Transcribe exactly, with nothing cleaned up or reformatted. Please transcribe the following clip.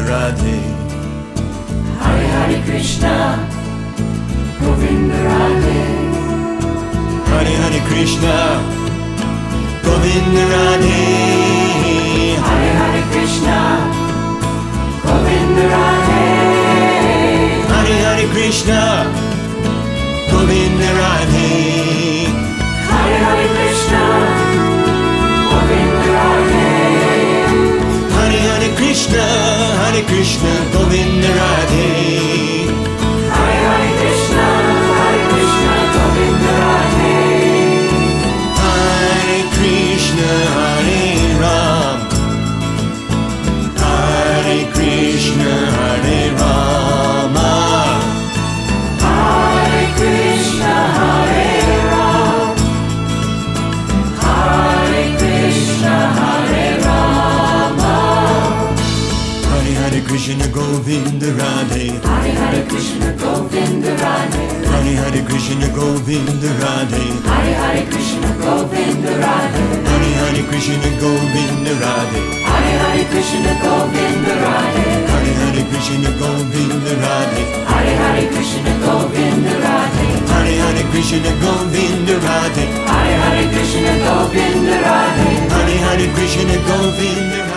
Radhe. Hare Hare Krishna, Govinda Radhe. Hare Hare Krishna, Govinda Radhe. Hare Hare Krishna, Govinda Radhe. Hare Hare Krishna, Govinda Radhe. Hare Hare Krishna, Govinda Radhe. Hare Hare Krishna, Hare Krishna, Govinda Radhe. Hare Hare Krishna, Hare Krishna, Govinda Radhe. Hare Krishna, Hare Ram. Hare Krishna, Hare Rama. Hare Krishna, Hare Ram. Hare Krishna, Hare Rama. Hare Hare Krishna, Govinda Radhe. Hare Hare Krishna, Govinda Radhe. Hare Hare Krishna, Govinda Radhe. Hare Hare Krishna, Govinda Radhe. Hare Hare Krishna, Govinda Radhe. Hare Hare Krishna, Govinda Radhe. Hare Hare Krishna, Govinda Radhe. Hare Hare Krishna, Govinda Radhe. Hare Hare Krishna, Govinda Radhe. Hare Hare Krishna, Govinda Radhe. Hare Hare Krishna, Govinda Radhe.